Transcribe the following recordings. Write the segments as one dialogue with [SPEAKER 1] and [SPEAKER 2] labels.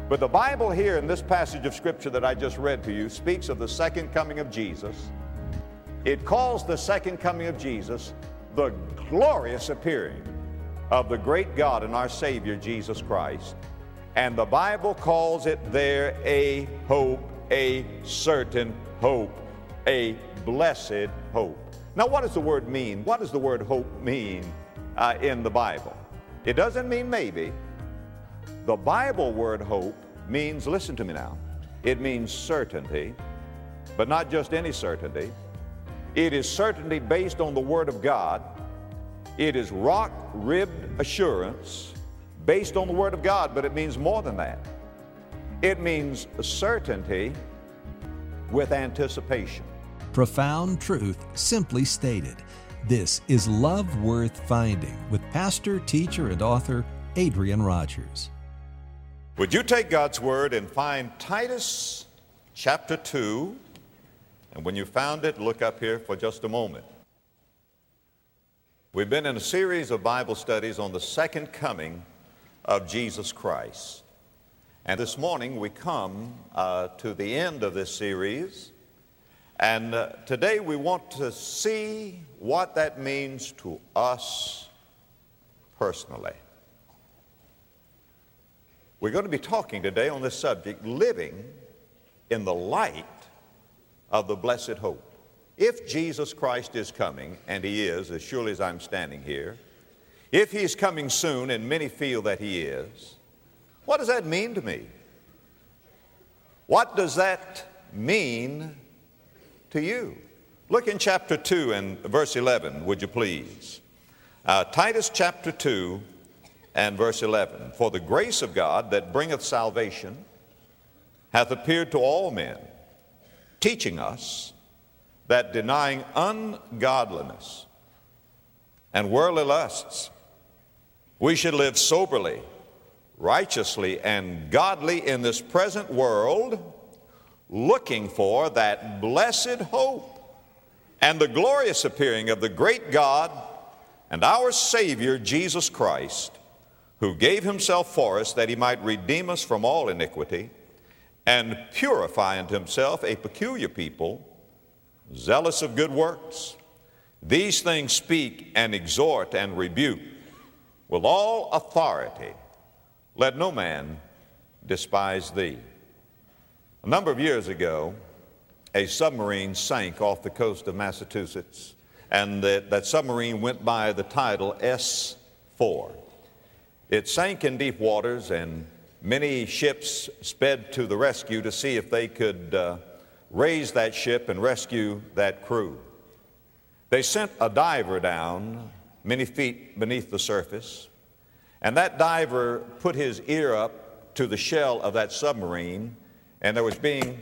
[SPEAKER 1] But the Bible here in this passage of Scripture that I just read to you speaks of the second coming of Jesus. It calls the second coming of Jesus the glorious appearing of the great God and our Savior, Jesus Christ. And the Bible calls it there a hope, a certain hope, a blessed hope. Now, what does the word mean? What does the word hope mean in the Bible? It doesn't mean maybe. The Bible word hope means, listen to me now, it means certainty, but not just any certainty. It is certainty based on the Word of God. It is rock-ribbed assurance based on the Word of God, but it means more than that. It means certainty with anticipation.
[SPEAKER 2] Profound truth simply stated. This is Love Worth Finding with pastor, teacher, and author Adrian Rogers.
[SPEAKER 1] Would you take God's Word and find Titus chapter 2? And when you found it, look up here for just a moment. We've been in a series of Bible studies on the second coming of Jesus Christ. And this morning we come to the end of this series. And today we want to see what that means to us personally. We're going to be talking today on this subject, living in the light of the blessed hope. If Jesus Christ is coming, and He is, as surely as I'm standing here, if He's coming soon, and many feel that He is, what does that mean to me? What does that mean to you? Look in chapter 2 and verse 11, would you please? Titus chapter 2 and verse 11. For the grace of God that bringeth salvation hath appeared to all men, teaching us that denying ungodliness and worldly lusts, we should live soberly, righteously, and godly in this present world, looking for that blessed hope and the glorious appearing of the great God and our Savior, Jesus Christ, who gave Himself for us that He might redeem us from all iniquity and purify unto Himself a peculiar people, zealous of good works. These things speak and exhort and rebuke with all authority. Let no man despise thee. A number of years ago, a submarine sank off the coast of Massachusetts, and that submarine went by the title S4. It sank in deep waters, and many ships sped to the rescue to see if they could raise that ship and rescue that crew. They sent a diver down many feet beneath the surface, and that diver put his ear up to the shell of that submarine, and there was being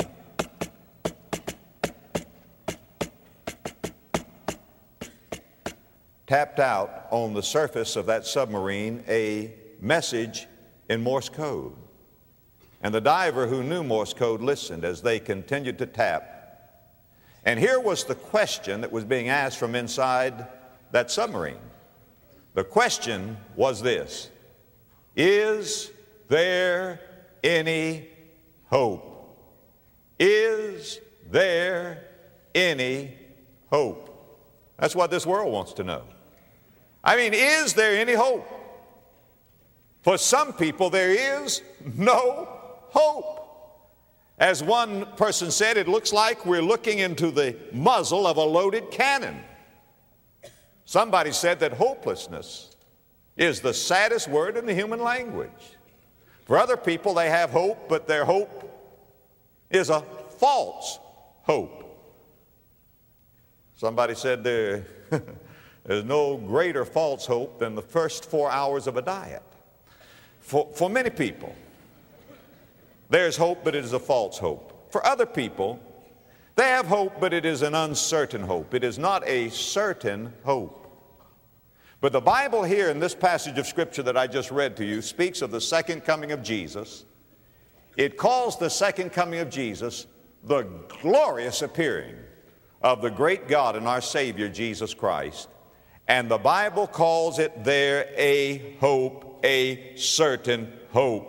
[SPEAKER 1] tapped out on the surface of that submarine a message in Morse code. And the diver who knew Morse code listened as they continued to tap. And here was the question that was being asked from inside that submarine. The question was this: is there any hope? Is there any hope? That's what this world wants to know. I mean, is there any hope? For some people, there is no hope. As one person said, it looks like we're looking into the muzzle of a loaded cannon. Somebody said that hopelessness is the saddest word in the human language. For other people, they have hope, but their hope is a false hope. Somebody said there's no greater false hope than the first 4 hours of a diet. For many people, there's hope, but it is a false hope. For other people, they have hope, but it is an uncertain hope. It is not a certain hope. But the Bible here in this passage of Scripture that I just read to you speaks of the second coming of Jesus. It calls the second coming of Jesus the glorious appearing of the great God and our Savior, Jesus Christ. And the Bible calls it there a hope, a certain hope,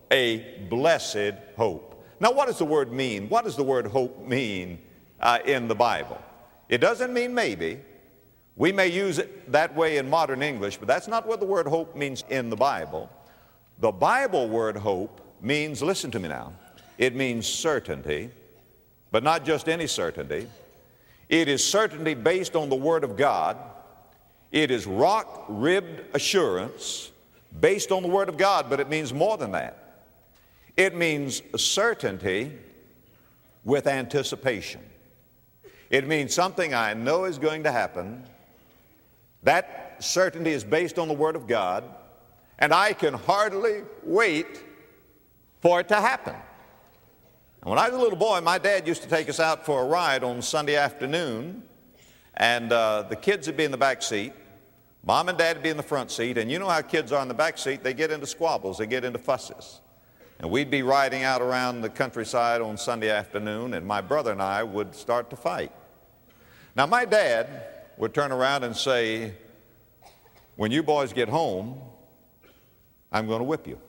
[SPEAKER 1] a blessed hope. Now, what does the word mean? What does the word hope mean in the Bible? It doesn't mean maybe. We may use it that way in modern English, but that's not what the word hope means in the Bible. The Bible word hope means, listen to me now, it means certainty, but not just any certainty. It is certainty based on the Word of God. It is rock-ribbed assurance based on the Word of God, but it means more than that. It means certainty with anticipation. It means something I know is going to happen. That certainty is based on the Word of God, and I can hardly wait for it to happen. And when I was a little boy, my dad used to take us out for a ride on Sunday afternoon, and the kids would be in the back seat. Mom and Dad would be in the front seat, and you know how kids are in the back seat. They get into squabbles. They get into fusses. And we'd be riding out around the countryside on Sunday afternoon, and my brother and I would start to fight. Now, my dad would turn around and say, when you boys get home, I'm going to whip you.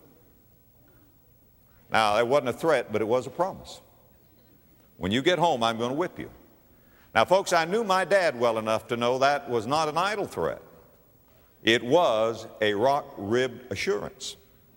[SPEAKER 1] Now, that wasn't a threat, but it was a promise. When you get home, I'm going to whip you. Now, folks, I knew my dad well enough to know that was not an idle threat. It was a rock-ribbed assurance.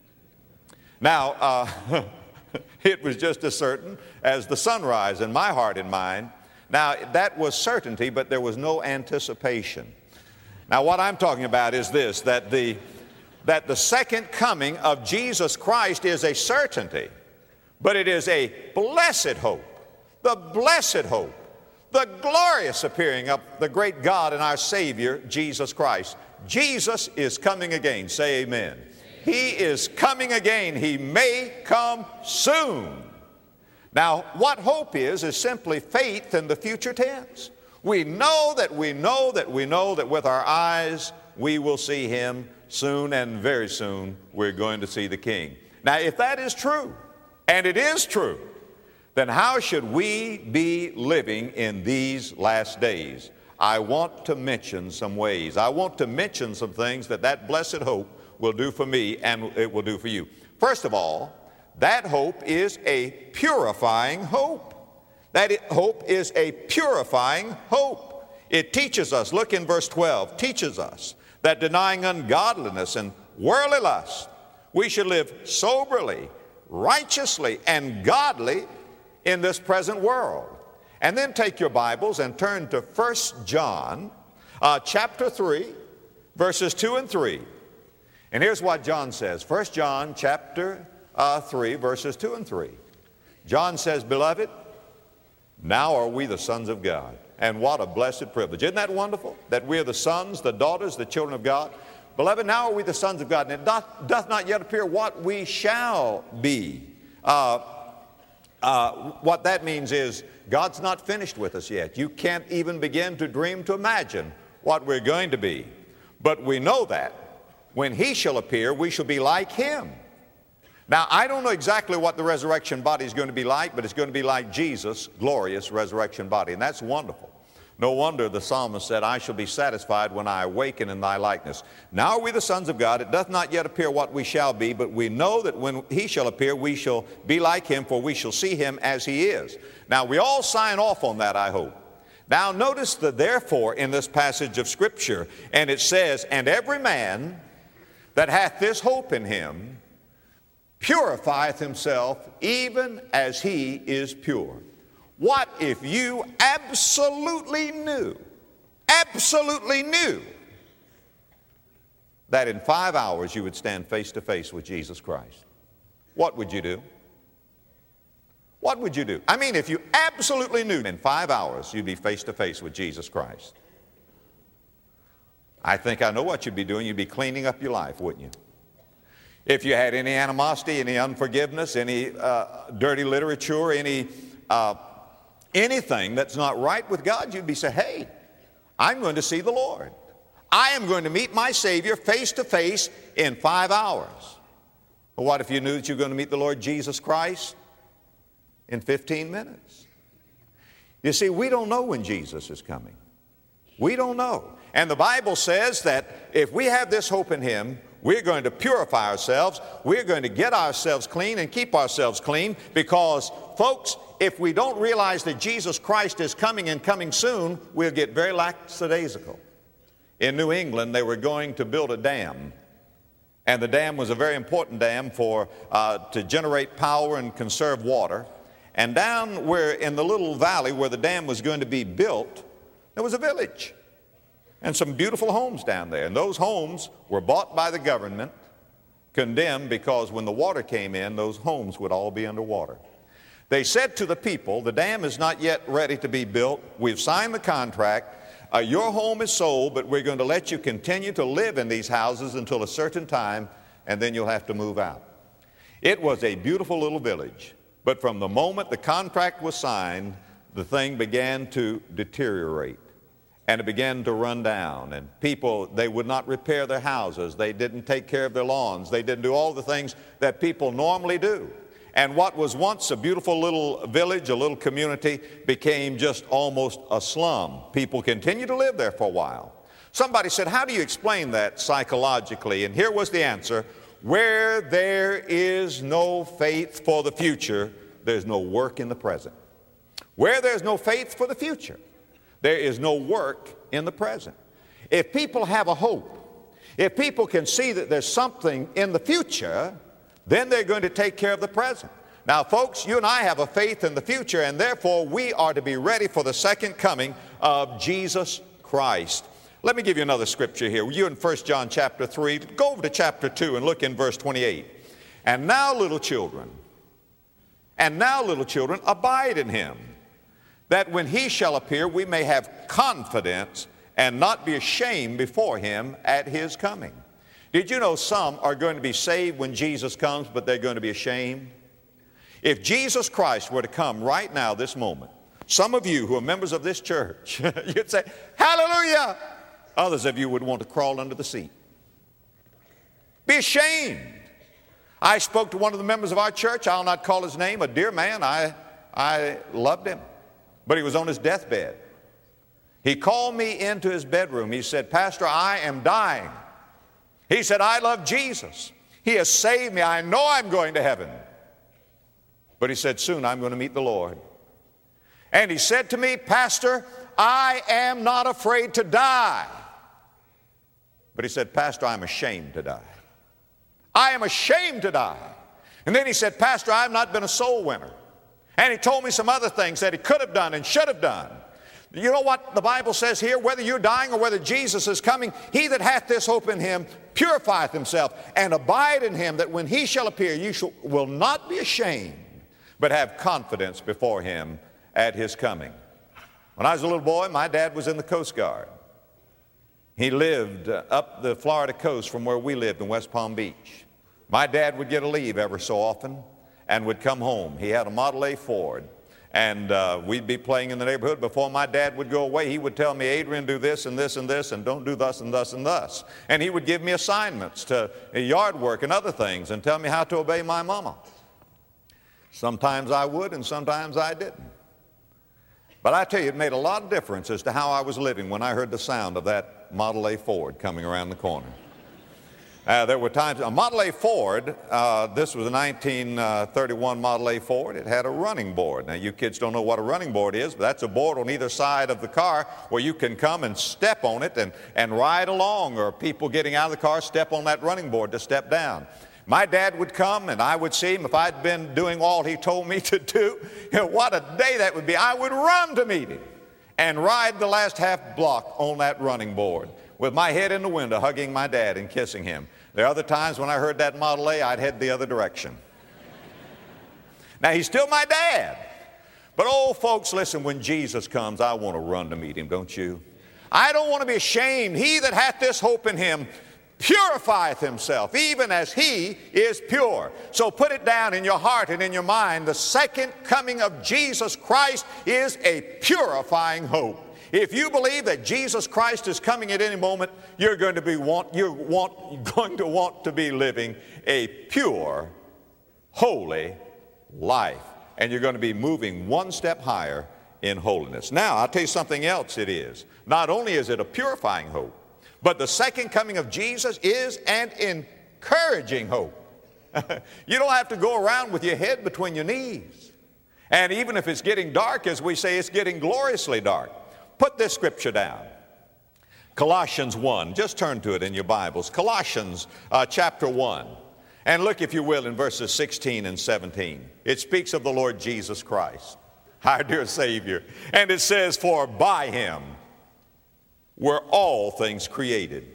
[SPEAKER 1] Now, it was just as certain as the sunrise in my heart and mind. Now, that was certainty, but there was no anticipation. Now, what I'm talking about is this, that the second coming of Jesus Christ is a certainty, but it is a blessed hope, the blessed hope, the glorious appearing of the great God and our Savior, Jesus Christ. Jesus is coming again. Say amen. He is coming again. He may come soon. Now, what hope is simply faith in the future tense. We know that with our eyes we will see Him soon, and very soon we're going to see the King. Now, if that is true, and it is true, then how should we be living in these last days? I want to mention some ways. I want to mention some things that blessed hope will do for me and it will do for you. First of all, that hope is a purifying hope. Hope is a purifying hope. It teaches us, look in verse 12, teaches us that denying ungodliness and worldly lust, we should live soberly, righteously, and godly in this present world. And then take your Bibles and turn to 1 John chapter 3, verses 2 and 3. And here's what John says. 1 John chapter 3, verses 2 and 3. John says, Beloved, now are we the sons of God. And what a blessed privilege. Isn't that wonderful? That we are the sons, the daughters, the children of God. Beloved, now are we the sons of God. And it doth not yet appear what we shall be. What that means is God's not finished with us yet. You can't even begin to dream to imagine what we're going to be. But we know that when He shall appear, we shall be like Him. Now, I don't know exactly what the resurrection body is going to be like, but it's going to be like Jesus' glorious resurrection body, and that's wonderful. No wonder the psalmist said, I shall be satisfied when I awaken in Thy likeness. Now are we the sons of God. It doth not yet appear what we shall be, but we know that when He shall appear, we shall be like Him, for we shall see Him as He is. Now, we all sign off on that, I hope. Now, notice the therefore in this passage of Scripture, and it says, And every man that hath this hope in Him purifieth himself even as He is pure. What if you absolutely knew that in 5 hours you would stand face to face with Jesus Christ? What would you do? What would you do? I mean, if you absolutely knew in 5 hours you'd be face to face with Jesus Christ. I think I know what you'd be doing. You'd be cleaning up your life, wouldn't you? If you had any animosity, any unforgiveness, any dirty literature, anything that's not right with God, you'd be saying, hey, I'm going to see the Lord. I am going to meet my Savior face to face in 5 hours. But what if you knew that you're going to meet the Lord Jesus Christ in 15 minutes? You see, we don't know when Jesus is coming. We don't know. And the Bible says that if we have this hope in Him, We're going to purify ourselves. We're going to get ourselves clean and keep ourselves clean because, folks, if we don't realize that Jesus Christ is coming and coming soon, we'll get very lackadaisical. In New England, they were going to build a dam. And the dam was a very important dam to generate power and conserve water. And down where in the little valley where the dam was going to be built, there was a village and some beautiful homes down there. And those homes were bought by the government, condemned because when the water came in, those homes would all be underwater. They said to the people, the dam is not yet ready to be built. We've signed the contract. Your home is sold, but we're going to let you continue to live in these houses until a certain time, and then you'll have to move out. It was a beautiful little village, but from the moment the contract was signed, the thing began to deteriorate, and it began to run down, and people, they would not repair their houses. They didn't take care of their lawns. They didn't do all the things that people normally do. And what was once a beautiful little village, a little community, became just almost a slum. People continued to live there for a while. Somebody said, how do you explain that psychologically? And here was the answer: where there is no faith for the future, there's no work in the present. Where there's no faith for the future, there is no work in the present. If people have a hope, if people can see that there's something in the future, then they're going to take care of the present. Now, folks, you and I have a faith in the future, and therefore we are to be ready for the second coming of Jesus Christ. Let me give you another scripture here. You're in 1 John chapter 3. Go over to chapter 2 and look in verse 28. And now, little children, abide in him, that when he shall appear, we may have confidence and not be ashamed before him at his coming. Did you know some are going to be saved when Jesus comes, but they're going to be ashamed? If Jesus Christ were to come right now, this moment, some of you who are members of this church, you'd say, hallelujah! Others of you would want to crawl under the seat. Be ashamed. I spoke to one of the members of our church. I'll not call his name, a dear man. I loved him, but he was on his deathbed. He called me into his bedroom. He said, Pastor, I am dying. He said, I love Jesus. He has saved me. I know I'm going to heaven. But he said, soon I'm going to meet the Lord. And he said to me, Pastor, I am not afraid to die. But he said, Pastor, I'm ashamed to die. I am ashamed to die. And then he said, Pastor, I've not been a soul winner. And he told me some other things that he could have done and should have done. You know what the Bible says here? Whether you're dying or whether Jesus is coming, he that hath this hope in him purifieth himself, and abide in him, that when he shall appear, you will not be ashamed, but have confidence before him at his coming. When I was a little boy, my dad was in the Coast Guard. He lived up the Florida coast from where we lived in West Palm Beach. My dad would get a leave every so often and would come home. He had a Model A Ford. And we'd be playing in the neighborhood. Before my dad would go away, he would tell me, Adrian, do this and this and this, and don't do thus and thus and thus. And he would give me assignments to yard work and other things and tell me how to obey my mama. Sometimes I would and sometimes I didn't. But I tell you, it made a lot of difference as to how I was living when I heard the sound of that Model A Ford coming around the corner. There were times, a Model A Ford, this was a 1931 Model A Ford. It had a running board. Now, you kids don't know what a running board is, but that's a board on either side of the car where you can come and step on it and ride along, or people getting out of the car step on that running board to step down. My dad would come and I would see him. If I'd been doing all he told me to do, what a day that would be. I would run to meet him and ride the last half block on that running board with my head in the window, hugging my dad and kissing him. There are other times when I heard that Model A, I'd head the other direction. Now, he's still my dad. But, oh, folks, listen, when Jesus comes, I want to run to meet him, don't you? I don't want to be ashamed. He that hath this hope in him purifieth himself, even as he is pure. So put it down in your heart and in your mind. The second coming of Jesus Christ is a purifying hope. If you believe that Jesus Christ is coming at any moment, you're going to want to be living a pure, holy life. And you're going to be moving one step higher in holiness. Now, I'll tell you something else it is. Not only is it a purifying hope, But the second coming of Jesus is an encouraging hope. You don't have to go around with your head between your knees. And even if it's getting dark, as we say, it's getting gloriously dark. Put this scripture down. Colossians 1. Just turn to it in your Bibles. Colossians chapter 1. And look, if you will, in verses 16 and 17. It speaks of the Lord Jesus Christ, our dear Savior. And it says, for by him were all things created.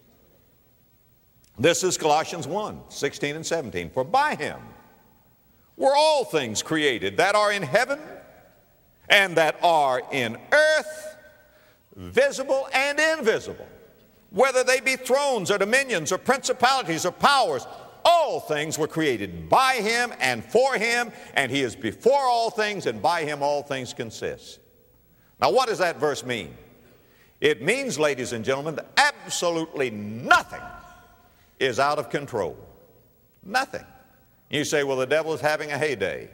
[SPEAKER 1] This is Colossians 1, 16 and 17. For by him were all things created that are in heaven and that are in earth, visible and invisible, whether they be thrones or dominions or principalities or powers. All things were created by him and for him, and he is before all things, and by him all things consist. Now, what does that verse mean? It means, ladies and gentlemen, that absolutely nothing is out of control. Nothing. You say, well, the devil is having a heyday.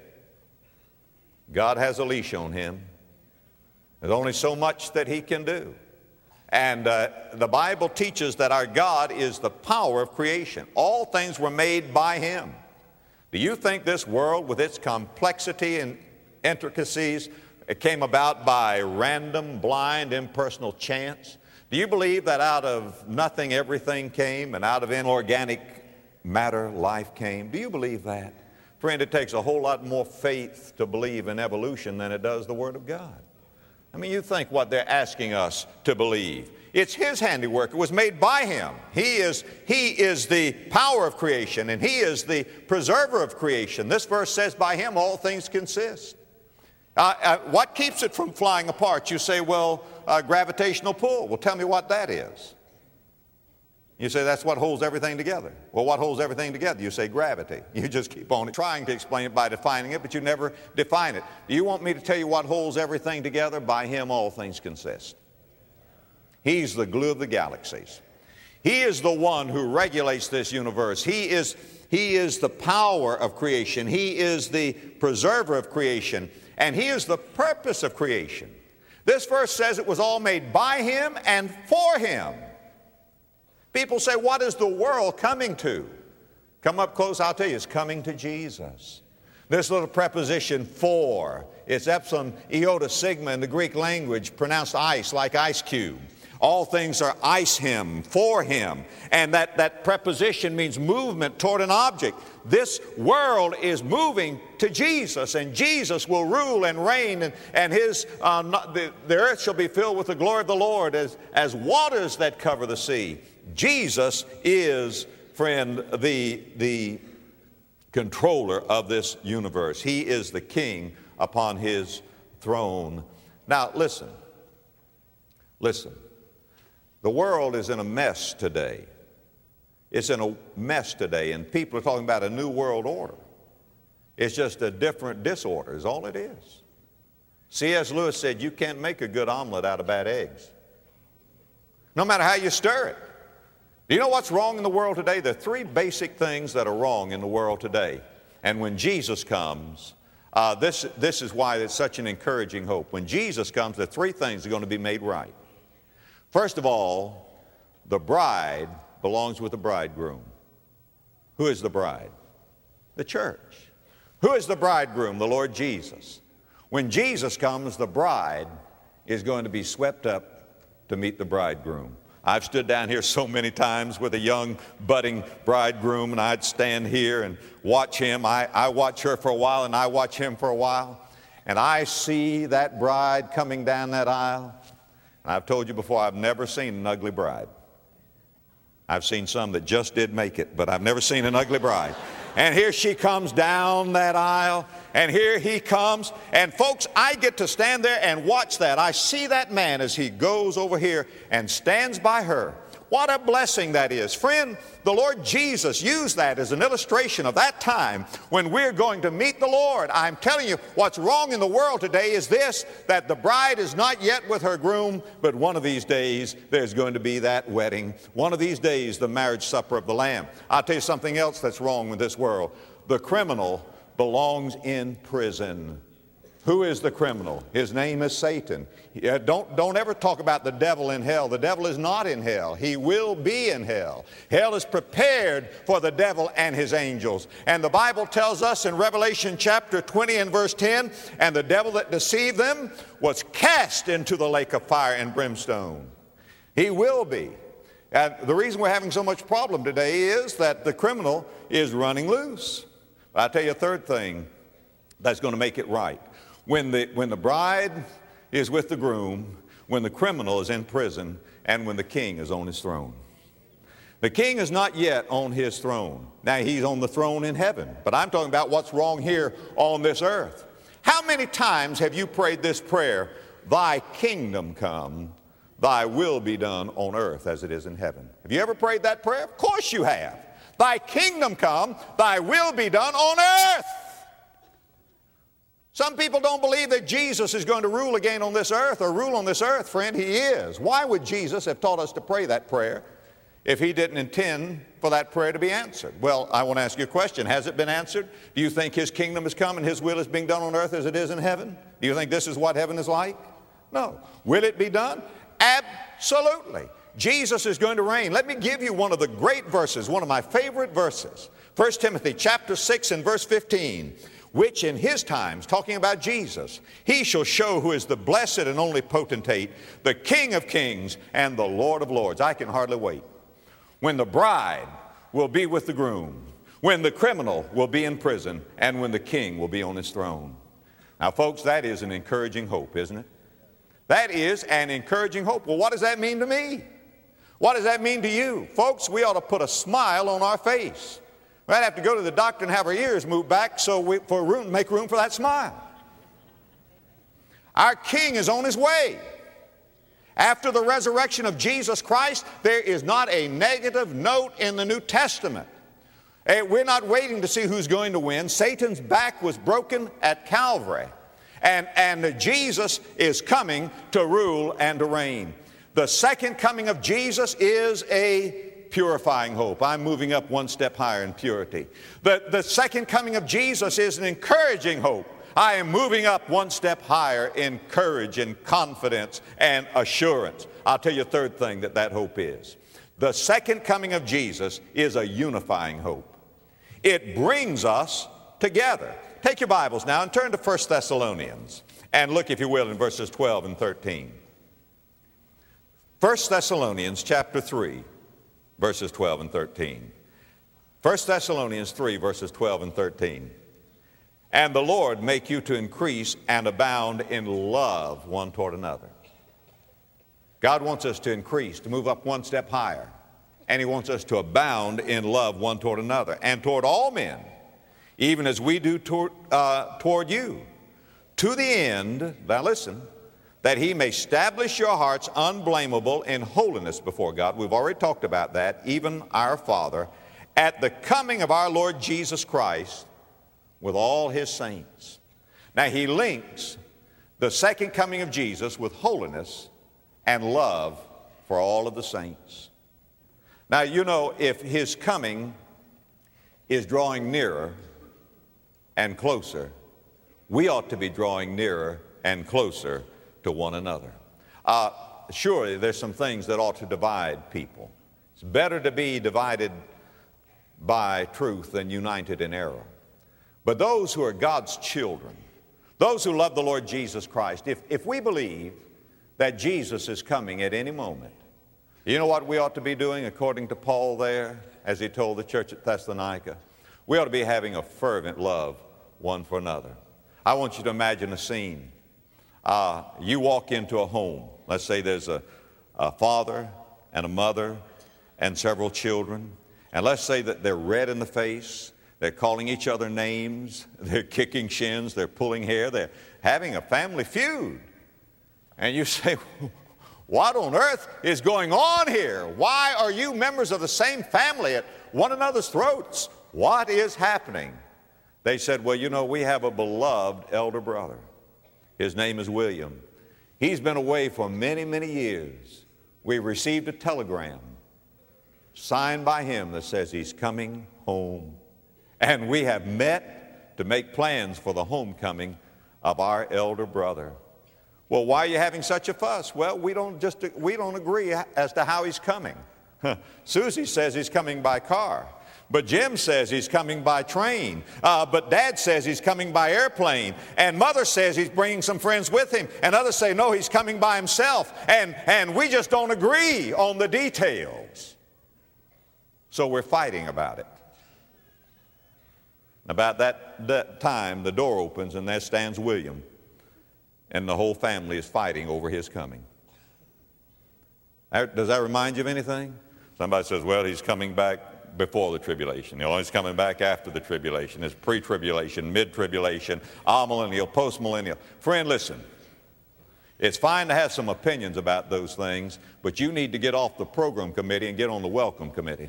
[SPEAKER 1] God has a leash on him. There's only so much that he can do. And the Bible teaches that our God is the power of creation. All things were made by him. Do you think this world, with its complexity and intricacies, it came about by random, blind, impersonal chance? Do you believe that out of nothing everything came, and out of inorganic matter life came? Do you believe that? Friend, it takes a whole lot more faith to believe in evolution than it does the Word of God. I mean, you think what they're asking us to believe. It's his handiwork. It was made by him. He is the power of creation, and he is the preserver of creation. This verse says, by him all things consist. What keeps it from flying apart? You say, well, gravitational pull. Well, tell me what that is. You say, that's what holds everything together. Well, what holds everything together? You say, gravity. You just keep on trying to explain it by defining it, but you never define it. Do you want me to tell you what holds everything together? By him all things consist. He's the glue of the galaxies. He is the one who regulates this universe. He is the power of creation. He is the preserver of creation. And he is the purpose of creation. This verse says it was all made by him and for him. People say, what is the world coming to? Come up close, I'll tell you, it's coming to Jesus. This little preposition for, it's epsilon iota sigma in the Greek language, pronounced ice, like ice cube. All things are ice him, for him. And that preposition means movement toward an object. This world is moving to Jesus, and Jesus will rule and reign, and the earth shall be filled with the glory of the Lord as waters that cover the sea. Jesus is, friend, the controller of this universe. He is the king upon his throne. Now, listen. The world is in a mess today. It's in a mess today, and people are talking about a new world order. It's just a different disorder is all it is. C.S. Lewis said, you can't make a good omelet out of bad eggs, no matter how you stir it. Do you know what's wrong in the world today? There are three basic things that are wrong in the world today. And when Jesus comes, this is why it's such an encouraging hope. When Jesus comes, there are three things that are going to be made right. First of all, the bride belongs with the bridegroom. Who is the bride? The church. Who is the bridegroom? The Lord Jesus. When Jesus comes, the bride is going to be swept up to meet the bridegroom. I've stood down here so many times with a young budding bridegroom, and I'd stand here and watch him. I watch her for a while, and I watch him for a while. And I see that bride coming down that aisle. And I've told you before, I've never seen an ugly bride. I've seen some that just did make it, but I've never seen an ugly bride. And here she comes down that aisle, and here he comes. And folks, I get to stand there and watch that. I see that man as he goes over here and stands by her. What a blessing that is. Friend, the Lord Jesus used that as an illustration of that time when we're going to meet the Lord. I'm telling you, what's wrong in the world today is this, that the bride is not yet with her groom, but one of these days there's going to be that wedding. One of these days, the marriage supper of the Lamb. I'll tell you something else that's wrong with this world. The criminal belongs in prison. Who is the criminal? His name is Satan. Don't ever talk about the devil in hell. The devil is not in hell. He will be in hell. Hell is prepared for the devil and his angels. And the Bible tells us in Revelation chapter 20 and verse 10, and the devil that deceived them was cast into the lake of fire and brimstone. He will be. And the reason we're having so much problem today is that the criminal is running loose. I'll tell you a third thing that's going to make it right. When the bride is with the groom, when the criminal is in prison, and when the king is on his throne. The king is not yet on his throne. Now, he's on the throne in heaven, but I'm talking about what's wrong here on this earth. How many times have you prayed this prayer, thy kingdom come, thy will be done on earth as it is in heaven? Have you ever prayed that prayer? Of course you have. Thy kingdom come, thy will be done on earth. Some people don't believe that Jesus is going to rule again on this earth or rule on this earth. Friend, he is. Why would Jesus have taught us to pray that prayer if he didn't intend for that prayer to be answered? Well, I want to ask you a question. Has it been answered? Do you think his kingdom has come and his will is being done on earth as it is in heaven? Do you think this is what heaven is like? No. Will it be done? Absolutely. Jesus is going to reign. Let me give you one of the great verses, one of my favorite verses. 1 Timothy chapter 6 and verse 15. Which in his times, talking about Jesus, he shall show who is the blessed and only potentate, the King of kings and the Lord of lords. I can hardly wait. When the bride will be with the groom, when the criminal will be in prison, and when the king will be on his throne. Now, folks, that is an encouraging hope, isn't it? That is an encouraging hope. Well, what does that mean to me? What does that mean to you? Folks, we ought to put a smile on our face. We'd have to go to the doctor and have our ears moved back so make room for that smile. Our King is on his way. After the resurrection of Jesus Christ, there is not a negative note in the New Testament. We're not waiting to see who's going to win. Satan's back was broken at Calvary. And Jesus is coming to rule and to reign. The second coming of Jesus is a purifying hope. I'm moving up one step higher in purity. The second coming of Jesus is an encouraging hope. I am moving up one step higher in courage and confidence and assurance. I'll tell you a third thing that hope is. The second coming of Jesus is a unifying hope. It brings us together. Take your Bibles now and turn to 1 Thessalonians and look, if you will, in verses 12 and 13. 1 Thessalonians chapter 3. Verses 12 and 13. 1 Thessalonians 3, verses 12 and 13. And the Lord make you to increase and abound in love one toward another. God wants us to increase, to move up one step higher. And he wants us to abound in love one toward another and toward all men, even as we do toward you. To the end, now listen, that he may establish your hearts unblameable in holiness before God. We've already talked about that, even our Father, at the coming of our Lord Jesus Christ with all his saints. Now, he links the second coming of Jesus with holiness and love for all of the saints. Now, you know, if his coming is drawing nearer and closer, we ought to be drawing nearer and closer to one another. Surely there's some things that ought to divide people. It's better to be divided by truth than united in error. But those who are God's children, those who love the Lord Jesus Christ, if we believe that Jesus is coming at any moment, you know what we ought to be doing according to Paul there, as he told the church at Thessalonica? We ought to be having a fervent love one for another. I want you to imagine a scene. You walk into a home. Let's say there's a father and a mother and several children. And let's say that they're red in the face. They're calling each other names. They're kicking shins. They're pulling hair. They're having a family feud. And you say, what on earth is going on here? Why are you members of the same family at one another's throats? What is happening? They said, well, you know, we have a beloved elder brother. His name is William. He's been away for many, many years. We received a telegram signed by him that says he's coming home. And we have met to make plans for the homecoming of our elder brother. Well, why are you having such a fuss? Well, we don't agree as to how he's coming. Susie says he's coming by car. But Jim says he's coming by train. But Dad says he's coming by airplane. And Mother says he's bringing some friends with him. And others say, no, he's coming by himself. And we just don't agree on the details. So we're fighting about it. About that time, the door opens and there stands William. And the whole family is fighting over his coming. Does that remind you of anything? Somebody says, well, he's coming back before the tribulation. He's coming back after the tribulation. It's pre-tribulation, mid-tribulation, amillennial, post-millennial. Friend, listen. It's fine to have some opinions about those things, but you need to get off the program committee and get on the welcome committee.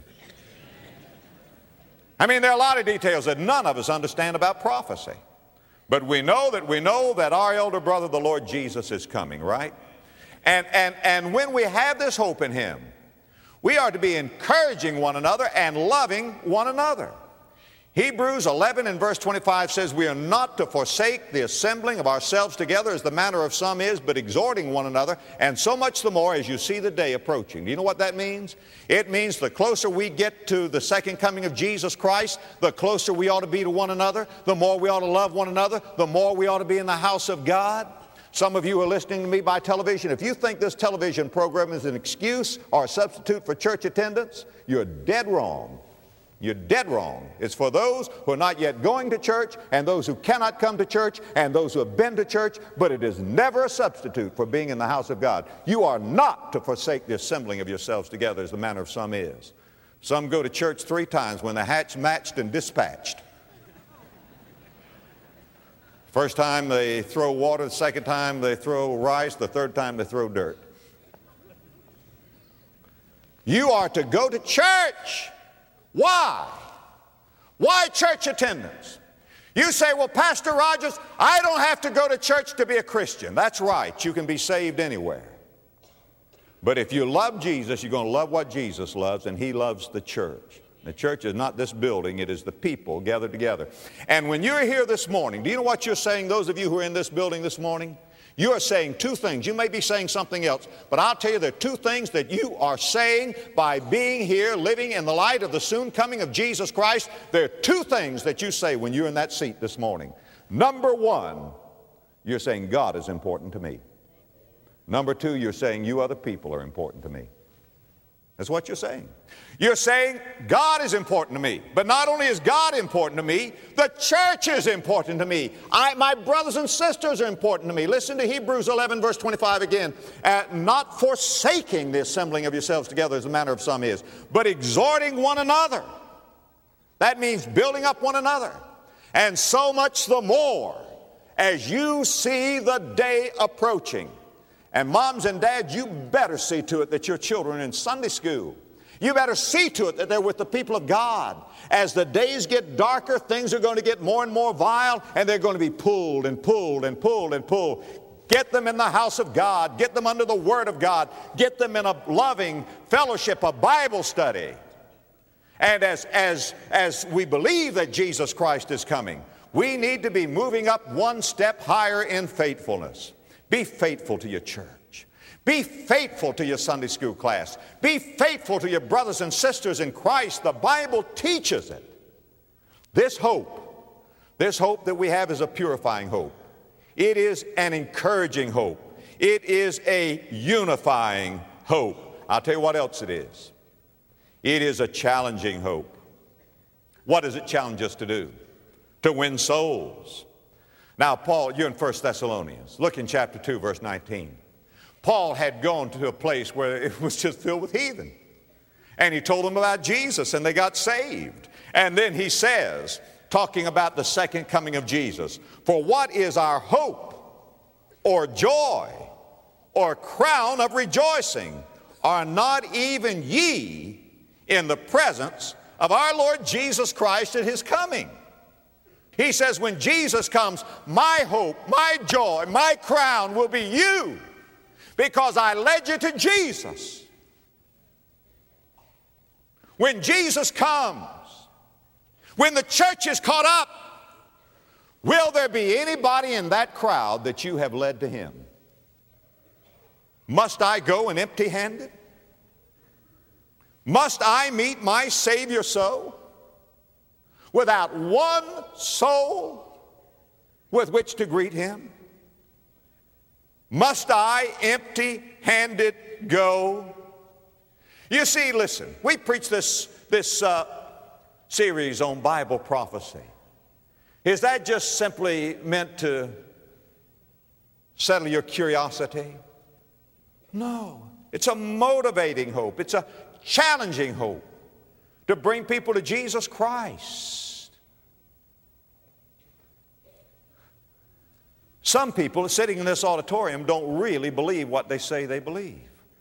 [SPEAKER 1] I mean, there are a lot of details that none of us understand about prophecy. But we know that our elder brother, the Lord Jesus, is coming, right? And when we have this hope in Him, we are to be encouraging one another and loving one another. Hebrews 11 and verse 25 says, we are not to forsake the assembling of ourselves together as the manner of some is, but exhorting one another, and so much the more as you see the day approaching. Do you know what that means? It means the closer we get to the second coming of Jesus Christ, the closer we ought to be to one another, the more we ought to love one another, the more we ought to be in the house of God. Some of you are listening to me by television. If you think this television program is an excuse or a substitute for church attendance, you're dead wrong. You're dead wrong. It's for those who are not yet going to church and those who cannot come to church and those who have been to church, but it is never a substitute for being in the house of God. You are not to forsake the assembling of yourselves together as the manner of some is. Some go to church 3 times when they're hatched, matched, and dispatched. First time they throw water, the second time they throw rice, the third time they throw dirt. You are to go to church. Why? Why church attendance? You say, well, Pastor Rogers, I don't have to go to church to be a Christian. That's right. You can be saved anywhere. But if you love Jesus, you're going to love what Jesus loves, and He loves the church. The church is not this building, it is the people gathered together. And when you're here this morning, do you know what you're saying, those of you who are in this building this morning? You are saying 2 things. You may be saying something else, but I'll tell you there are 2 things that you are saying by being here, living in the light of the soon coming of Jesus Christ. There are 2 things that you say when you're in that seat this morning. Number 1, you're saying God is important to me. Number 2, you're saying you other people are important to me. That's what you're saying. You're saying God is important to me. But not only is God important to me, the church is important to me. My brothers and sisters are important to me. Listen to Hebrews 11 verse 25 again. Not forsaking the assembling of yourselves together as the manner of some is, but exhorting one another. That means building up one another. And so much the more as you see the day approaching. And moms and dads, you better see to it that your children are in Sunday school. You better see to it that they're with the people of God. As the days get darker, things are going to get more and more vile, and they're going to be pulled and pulled and pulled and pulled. Get them in the house of God. Get them under the Word of God. Get them in a loving fellowship, a Bible study. And as we believe that Jesus Christ is coming, we need to be moving up one step higher in faithfulness. Be faithful to your church. Be faithful to your Sunday school class. Be faithful to your brothers and sisters in Christ. The Bible teaches it. This hope that we have is a purifying hope. It is an encouraging hope. It is a unifying hope. I'll tell you what else it is. It is a challenging hope. What does it challenge us to do? To win souls. Now, Paul, you're in 1 Thessalonians. Look in chapter 2, verse 19. Paul had gone to a place where it was just filled with heathen. And he told them about Jesus, and they got saved. And then he says, talking about the second coming of Jesus, for what is our hope or joy or crown of rejoicing? Are not even ye in the presence of our Lord Jesus Christ at His coming? He says, when Jesus comes, my hope, my joy, my crown will be you, because I led you to Jesus. When Jesus comes, when the church is caught up, Will there be anybody in that crowd that you have led to Him? Must I go and empty-handed? Must I meet my Savior so? Without one soul with which to greet Him? Must I empty-handed go? You see, listen, we preach this series on Bible prophecy. Is that just simply meant to settle your curiosity? No. It's a motivating hope. It's a challenging hope to bring people to Jesus Christ. Some people sitting in this auditorium don't really believe what they say they believe.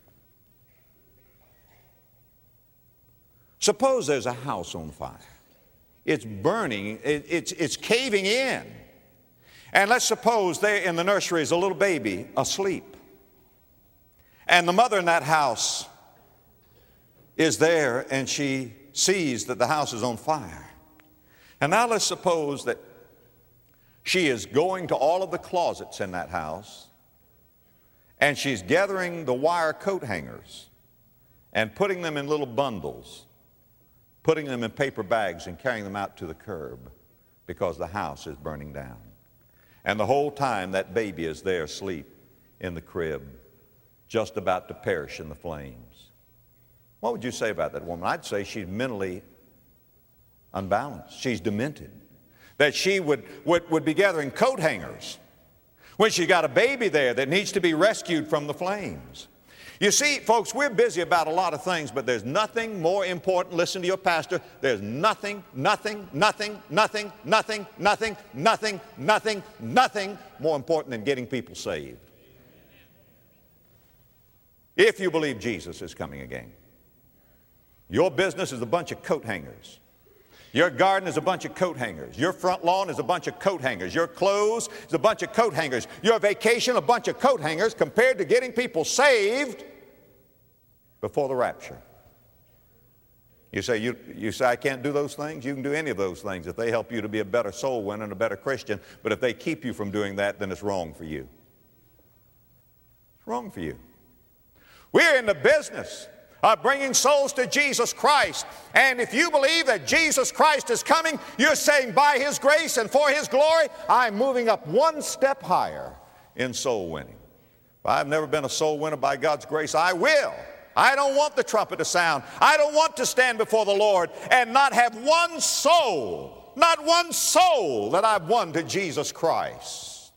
[SPEAKER 1] Suppose there's a house on fire. It's burning, it's caving in. And let's suppose there in the nursery is a little baby asleep. And the mother in that house is there and she sees that the house is on fire. And now let's suppose that she is going to all of the closets in that house and she's gathering the wire coat hangers and putting them in little bundles, putting them in paper bags and carrying them out to the curb because the house is burning down. And the whole time that baby is there asleep in the crib, just about to perish in the flames. What would you say about that woman? I'd say she's mentally unbalanced. She's demented. That she would be gathering coat hangers when she got a baby there that needs to be rescued from the flames. You see, folks, we're busy about a lot of things, but there's nothing more important. Listen to your pastor. There's nothing more important than getting people saved. If you believe Jesus is coming again. Your business is a bunch of coat hangers. Your garden is a bunch of coat hangers. Your front lawn is a bunch of coat hangers. Your clothes is a bunch of coat hangers. Your vacation, a bunch of coat hangers compared to getting people saved before the rapture. You say, I can't do those things? You can do any of those things if they help you to be a better soul winner and a better Christian. But if they keep you from doing that, then it's wrong for you. It's wrong for you. We're in the business of bringing souls to Jesus Christ. And if you believe that Jesus Christ is coming, you're saying by His grace and for His glory, I'm moving up one step higher in soul winning. If I've never been a soul winner by God's grace, I will. I don't want the trumpet to sound. I don't want to stand before the Lord and not have one soul, not one soul that I've won to Jesus Christ.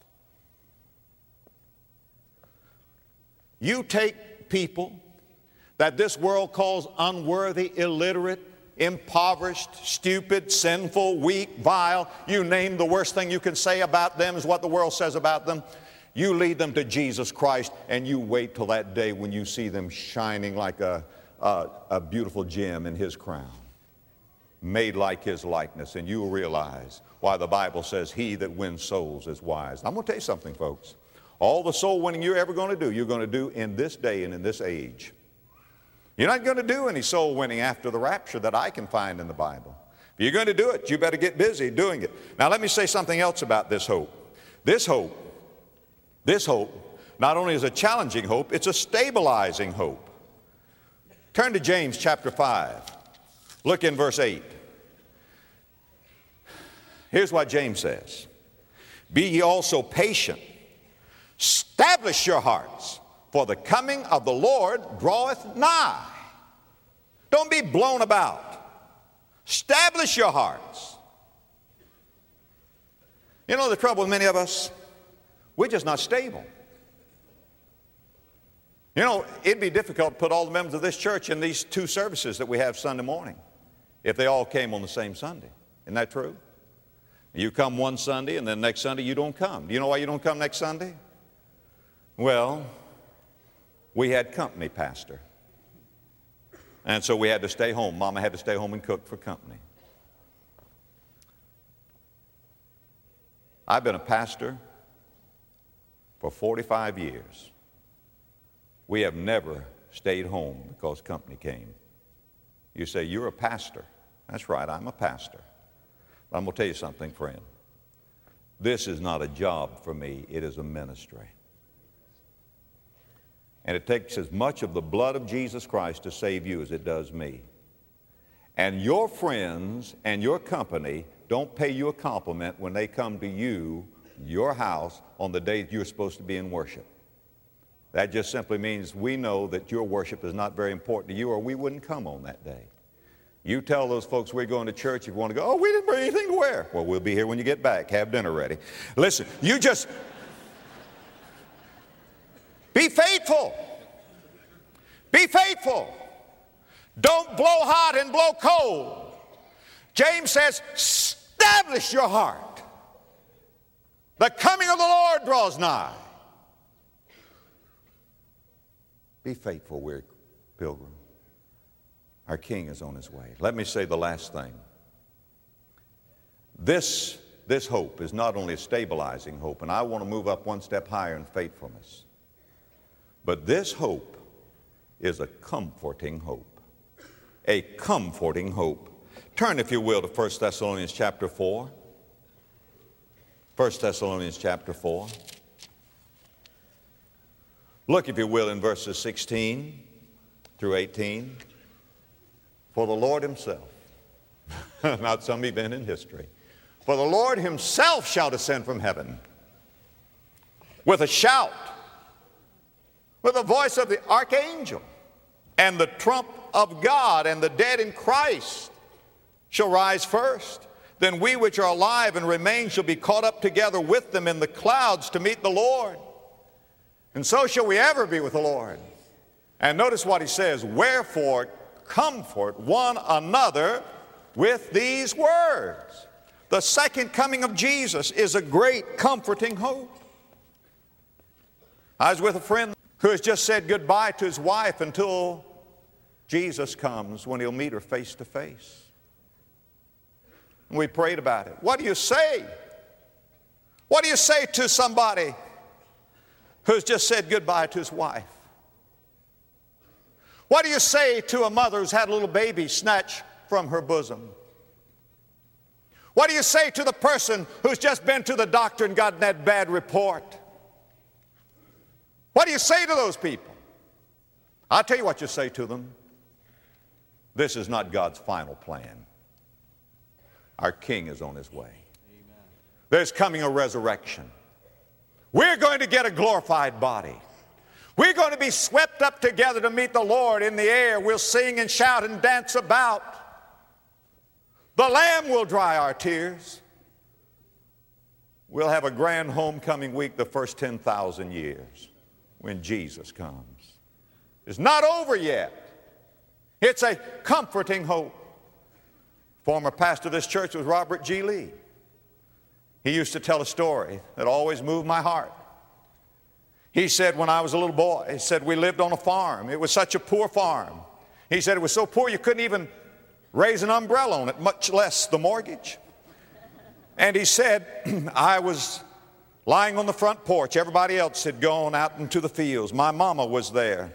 [SPEAKER 1] You take people that this world calls unworthy, illiterate, impoverished, stupid, sinful, weak, vile. You name the worst thing you can say about them is what the world says about them. You lead them to Jesus Christ and you wait till that day when you see them shining like a beautiful gem in His crown, made like His likeness, and you will realize why the Bible says he that wins souls is wise. I'm going to tell you something, folks. All the soul winning you're ever going to do, you're going to do in this day and in this age. You're not going to do any soul winning after the rapture that I can find in the Bible. If you're going to do it, you better get busy doing it. Now let me say something else about this hope. This hope, not only is a challenging hope, it's a stabilizing hope. Turn to James chapter 5. Look in verse 8. Here's what James says. Be ye also patient. Establish your hearts, for the coming of the Lord draweth nigh. Don't be blown about. Establish your hearts. You know the trouble with many of us? We're just not stable. You know, it'd be difficult to put all the members of this church in these two services that we have Sunday morning if they all came on the same Sunday. Isn't that true? You come one Sunday and then next Sunday you don't come. Do you know why you don't come next Sunday? Well, we had company, Pastor. And so we had to stay home. Mama had to stay home and cook for company. I've been a pastor for 45 years. We have never stayed home because company came. You say, you're a pastor. That's right, I'm a pastor. But I'm going to tell you something, friend. This is not a job for me, it is a ministry. And it takes as much of the blood of Jesus Christ to save you as it does me. And your friends and your company don't pay you a compliment when they come to you, your house, on the day you're supposed to be in worship. That just simply means we know that your worship is not very important to you, or we wouldn't come on that day. You tell those folks we're going to church, if you want to go, oh, we didn't bring anything to wear. Well, we'll be here when you get back. Have dinner ready. Listen, you just be faithful. Be faithful. Don't blow hot and blow cold. James says, establish your heart. The coming of the Lord draws nigh. Be faithful, weary pilgrim. Our King is on his way. Let me say the last thing. This hope is not only a stabilizing hope, and I want to move up one step higher in faithfulness, but this hope is a comforting hope. A comforting hope. Turn, if you will, to 1 Thessalonians chapter 4. 1 Thessalonians chapter 4. Look, if you will, in verses 16 through 18. For the Lord himself, not some event in history, for the Lord himself shall descend from heaven with a shout, with the voice of the archangel, and the trump of God, and the dead in Christ shall rise first. Then we which are alive and remain shall be caught up together with them in the clouds to meet the Lord. And so shall we ever be with the Lord. And notice what he says, wherefore comfort one another with these words. The second coming of Jesus is a great comforting hope. I was with a friend who has just said goodbye to his wife until Jesus comes, when he'll meet her face to face. And we prayed about it. What do you say? What do you say to somebody who's just said goodbye to his wife? What do you say to a mother who's had a little baby snatched from her bosom? What do you say to the person who's just been to the doctor and gotten that bad report? What do you say to those people? I'll tell you what you say to them. This is not God's final plan. Our King is on his way. Amen. There's coming a resurrection. We're going to get a glorified body. We're going to be swept up together to meet the Lord in the air. We'll sing and shout and dance about. The Lamb will dry our tears. We'll have a grand homecoming week the first 10,000 years when Jesus comes. It's not over yet. It's a comforting hope. Former pastor of this church was Robert G. Lee. He used to tell a story that always moved my heart. He said when I was a little boy, he said we lived on a farm. It was such a poor farm. He said it was so poor you couldn't even raise an umbrella on it, much less the mortgage. And he said, I was lying on the front porch. Everybody else had gone out into the fields. My mama was there.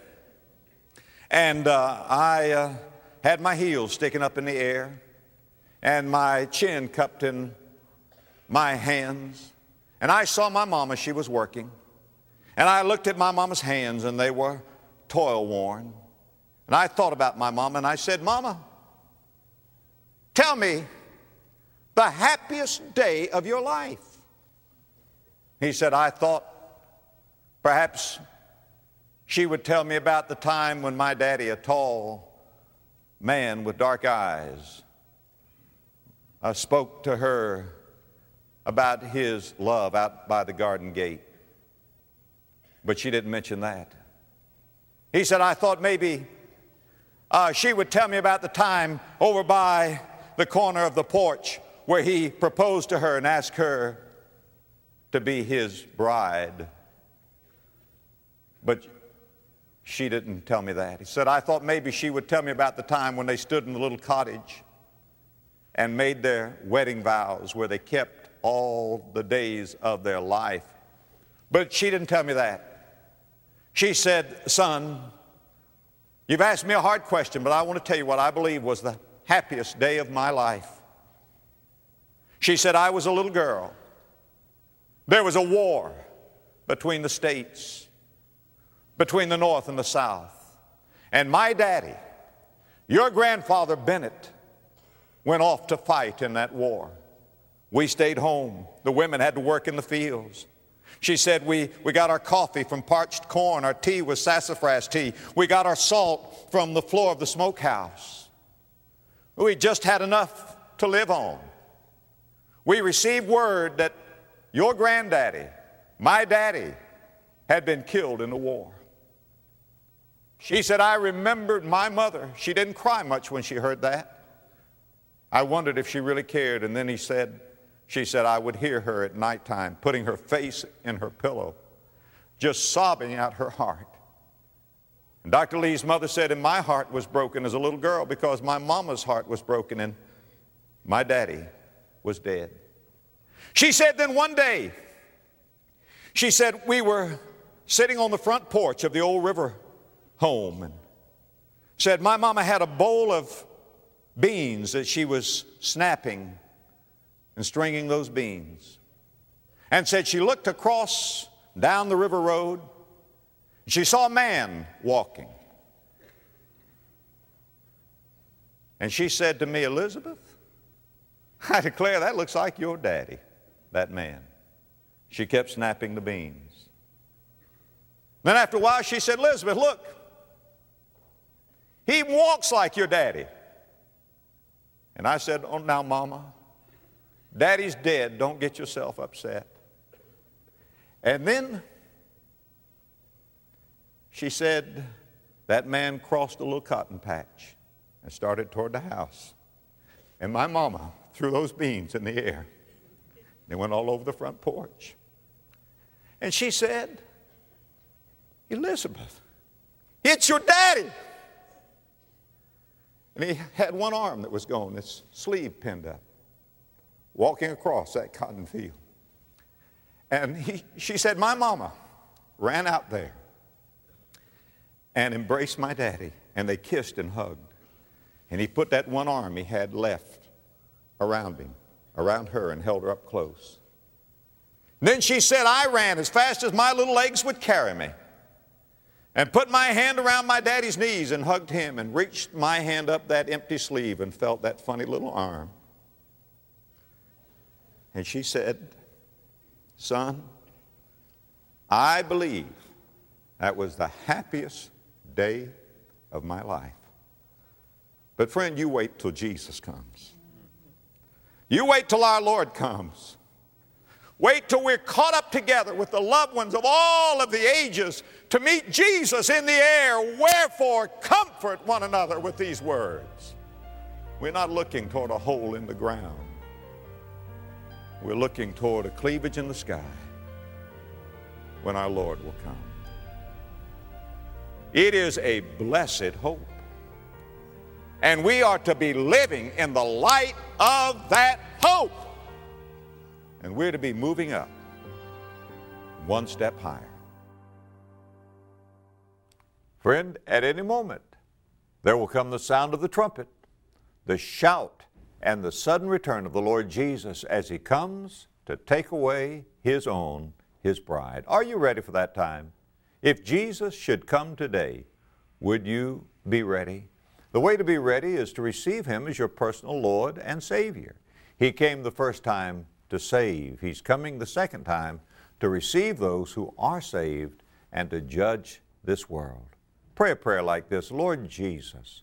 [SPEAKER 1] And I had my heels sticking up in the air and my chin cupped in my hands. And I saw my mama, she was working. And I looked at my mama's hands, and they were toil-worn. And I thought about my mama, and I said, Mama, tell me the happiest day of your life. He said, I thought perhaps she would tell me about the time when my daddy, a tall man with dark eyes, spoke to her about his love out by the garden gate. But she didn't mention that. He said, I thought maybe she would tell me about the time over by the corner of the porch where he proposed to her and asked her to be his bride. But she didn't tell me that. He said, I thought maybe she would tell me about the time when they stood in the little cottage and made their wedding vows where they kept all the days of their life. But she didn't tell me that. She said, son, you've asked me a hard question, but I want to tell you what I believe was the happiest day of my life. She said, I was a little girl, There was a war between the states, between the North and the South. And my daddy, your grandfather Bennett, went off to fight in that war. We stayed home. The women had to work in the fields. She said we got our coffee from parched corn. Our tea was sassafras tea. We got our salt from the floor of the smokehouse. We just had enough to live on. We received word that your granddaddy, my daddy, had been killed in the war. She said, I remembered my mother. She didn't cry much when she heard that. I wondered if she really cared. And then she said, I would hear her at nighttime putting her face in her pillow, just sobbing out her heart. And Dr. Lee's mother said, and my heart was broken as a little girl because my mama's heart was broken and my daddy was dead. She said then one day, she said, we were sitting on the front porch of the old river home and said my mama had a bowl of beans that she was snapping and stringing those beans. And said she looked across down the river road. She saw a man walking. And she said to me, Elizabeth, I declare that looks like your daddy, that man. She kept snapping the beans. Then after a while she said, Elizabeth, look, he walks like your daddy. And I said, oh, now, Mama, Daddy's dead. Don't get yourself upset. And then she said that man crossed a little cotton patch and started toward the house. And my mama threw those beans in the air. They went all over the front porch. And she said, Elizabeth, it's your daddy. And he had one arm that was gone, his sleeve pinned up, walking across that cotton field. And she said, my mama ran out there and embraced my daddy, and they kissed and hugged. And he put that one arm he had left around him, around her, and held her up close. And then she said, I ran as fast as my little legs would carry me and put my hand around my daddy's knees and hugged him and reached my hand up that empty sleeve and felt that funny little arm. And she said, son, I believe that was the happiest day of my life. But friend, you wait till Jesus comes. You wait till our Lord comes. Wait till we're caught up together with the loved ones of all of the ages to meet Jesus in the air. Wherefore, comfort one another with these words. We're not looking toward a hole in the ground. We're looking toward a cleavage in the sky when our Lord will come. It is a blessed hope. And we are to be living in the light of that hope. And we're to be moving up one step higher. Friend, at any moment, there will come the sound of the trumpet, the shout, and the sudden return of the Lord Jesus as He comes to take away His own, His bride. Are you ready for that time? If Jesus should come today, would you be ready? The way to be ready is to receive Him as your personal Lord and Savior. He came the first time to save. He's coming the second time to receive those who are saved and to judge this world. Pray a prayer like this: Lord Jesus,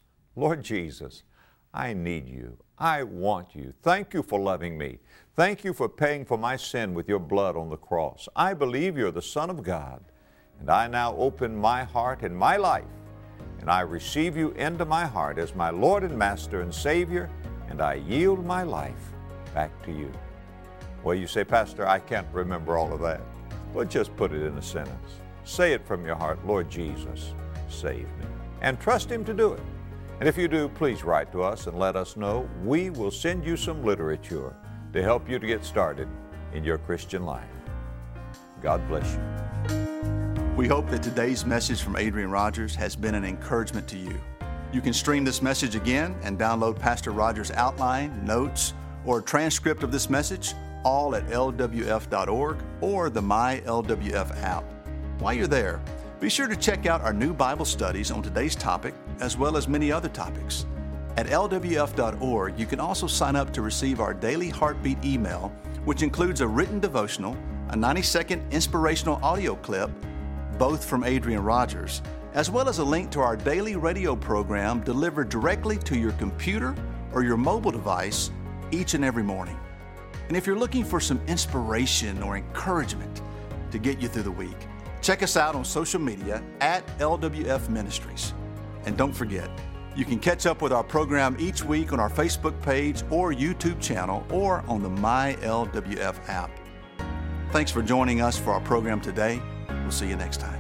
[SPEAKER 1] I need you. I want you. Thank you for loving me. Thank you for paying for my sin with your blood on the cross. I believe you're the Son of God, and I now open my heart and my life, and I receive you into my heart as my Lord and Master and Savior, and I yield my life back to you. Well, you say, Pastor, I can't remember all of that. Well, just put it in a sentence. Say it from your heart: Lord Jesus, save me. And trust Him to do it. And if you do, please write to us and let us know. We will send you some literature to help you to get started in your Christian life. God bless you.
[SPEAKER 3] We hope that today's message from Adrian Rogers has been an encouragement to you. You can stream this message again and download Pastor Rogers' outline, notes, or a transcript of this message, all at lwf.org or the My LWF app. While you're there, be sure to check out our new Bible studies on today's topic, as well as many other topics. At lwf.org, you can also sign up to receive our daily Heartbeat email, which includes a written devotional, a 90-second inspirational audio clip, both from Adrian Rogers, as well as a link to our daily radio program delivered directly to your computer or your mobile device each and every morning. And if you're looking for some inspiration or encouragement to get you through the week, check us out on social media at LWF Ministries. And don't forget, you can catch up with our program each week on our Facebook page or YouTube channel or on the My LWF app. Thanks for joining us for our program today. We'll see you next time.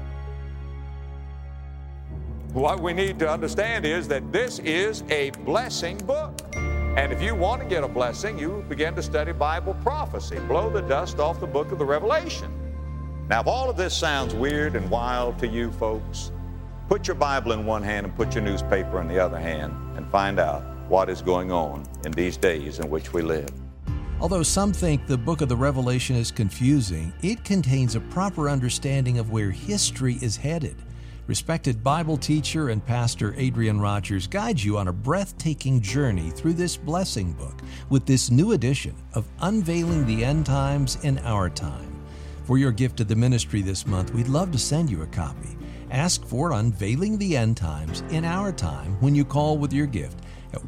[SPEAKER 4] What we need to understand is that this is a blessing book. And if you want to get a blessing, you begin to study Bible prophecy. Blow the dust off the book of the Revelation.
[SPEAKER 1] Now, if all of this sounds weird and wild to you folks, put your Bible in one hand and put your newspaper in the other hand and find out what is going on in these days in which we live.
[SPEAKER 2] Although some think the book of the Revelation is confusing, it contains a proper understanding of where history is headed. Respected Bible teacher and pastor Adrian Rogers guides you on a breathtaking journey through this blessing book with this new edition of Unveiling the End Times in Our Time. For your gift to the ministry this month, we'd love to send you a copy. Ask for Unveiling the End Times in Our Time when you call with your gift at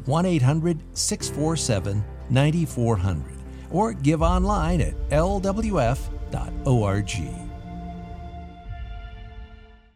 [SPEAKER 2] 1-800-647-9400 or give online at lwf.org.